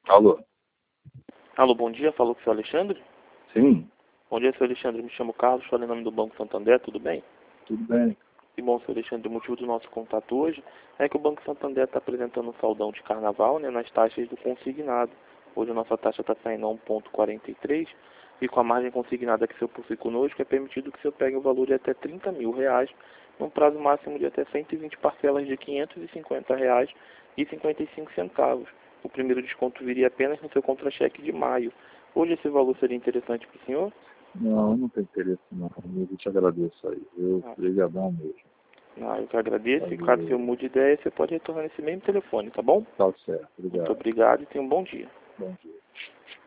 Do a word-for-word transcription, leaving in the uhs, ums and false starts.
Alô? Alô, bom dia, falou com o senhor Alexandre? Sim, Bom dia, senhor Alexandre, me chamo Carlos, falei em nome do Banco Santander, tudo bem? tudo bem. E bom, senhor Alexandre, o motivo do nosso contato hoje é que o Banco Santander está apresentando um saldão de carnaval, né, nas taxas do consignado. Hoje a nossa taxa está saindo a um vírgula quarenta e três e com a margem consignada que o senhor possui conosco é permitido que o senhor pegue o valor de até trinta mil reais, num prazo máximo de até cento e vinte parcelas de quinhentos e cinquenta reais e cinquenta e cinco centavos. O primeiro desconto viria apenas no seu contra-cheque de maio. Hoje esse valor seria interessante para o senhor? Não, não tem interesse não. Eu te agradeço aí. Eu, Ah, obrigadão mesmo. ah, eu que agradeço e caso o senhor Valeu. mude de ideia, você pode retornar nesse mesmo telefone, tá bom? Tá certo. Muito Obrigado. obrigado e tenha um bom dia. Bom dia.